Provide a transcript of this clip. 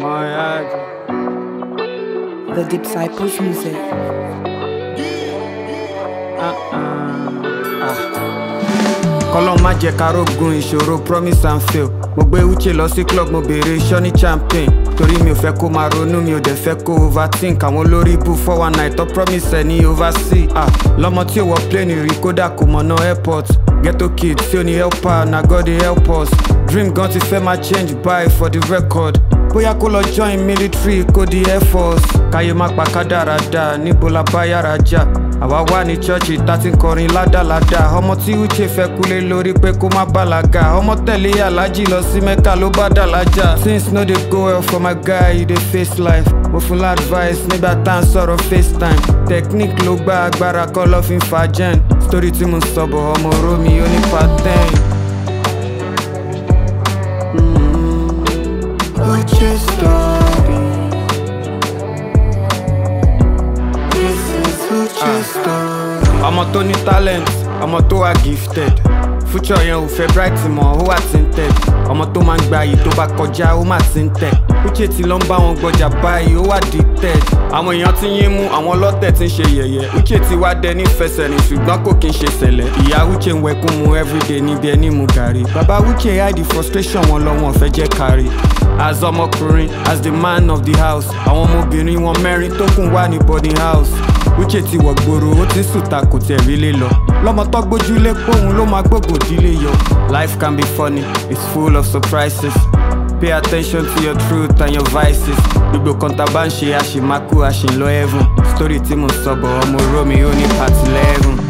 The Disciples Music. Kọ́lọ́n má jẹ́ ká rógun ìṣòro promise and fail. Mo gbé Uche lọ sí club mo béèrè ṣọ́ní champagne. Torí mi ò fẹ́ kó máa ronú mi ò dẹ̀ fẹ́ kó overthink. Àwọn olórí ibú 419 tó promise ẹ̀ ní oversee. Lọ́mọ tí ò wọ plane rí kódà kò mọ̀nà airport. Ghetto kid tí ò ní helper na God dey help us. Dream gan ti fẹ́ máa change by for the record. Bóyá kó lọ join military kó di air force. Káyé má pa kádàrádà níbo la bá yára jà. Àwa wà ní chọ́ọ̀chì tá ti ń kọrin ládàládà. Ọmọ tí Uche fẹ́ kúlé lórí pé kó má bàlágà. Ọmọ tẹ̀lé Aláàjì lọ sí Mẹ́kà ló bá dàlájà. Things no dey go well for my guy, he dey face life. Mo fún l'advice nígbà tá à ń sọ̀rọ̀ FaceTime. Technique ló gba agbára kọ́ lọ́ fi ń fa gen. Story tí mo sọ bọ̀ ọmọ Romi ó ní pattern. Uche story. This is Uche story. Ọmọ tó ní talent, ọmọ tó wà gifted. Future yẹn ò fẹ́ bright mọ́, ó wà tinted. Ọmọ tó máa ń gba yìí tó bá kọjá, ó máa ti ń tẹ̀. Uche ti lọ ń bá wọn gbọjà báyìí, ó wà dicted. Àwọn èèyàn ti yín mú, àwọn ọlọ́tẹ̀ ti ń ṣe yẹ̀yẹ́. Uche ti wá dẹ nífẹsẹ̀ ní ṣùgbọ́n kò kí ń ṣe ṣẹlẹ̀. Ìyá Uche ń wẹkún mu everyday níbi ẹni mu gàrí. Bàbá Uche hide the frustration wọn lọ wọn fẹ́ jẹ́ kárí. As ọmọkùnrin, as the man of the house. Àwọn ọmọbìnrin wọn mẹ́rin tó kùn wà ní boarding house. Uche ti wọ̀ gbòòrò, ó ti sùta kò tẹ̀ rí lé lọ. Lọ́mọ tó gbójúlé póun ló máa gbógun dílé yọ. Life can be funny, it's full of surprises. Pay attention to your truth and your vices. Gbogbo kan tá bá ń ṣe àṣìmákú àṣìlọ heaven. Story tí mo sọ bọ̀ ọmọ Romi ó ní part 11.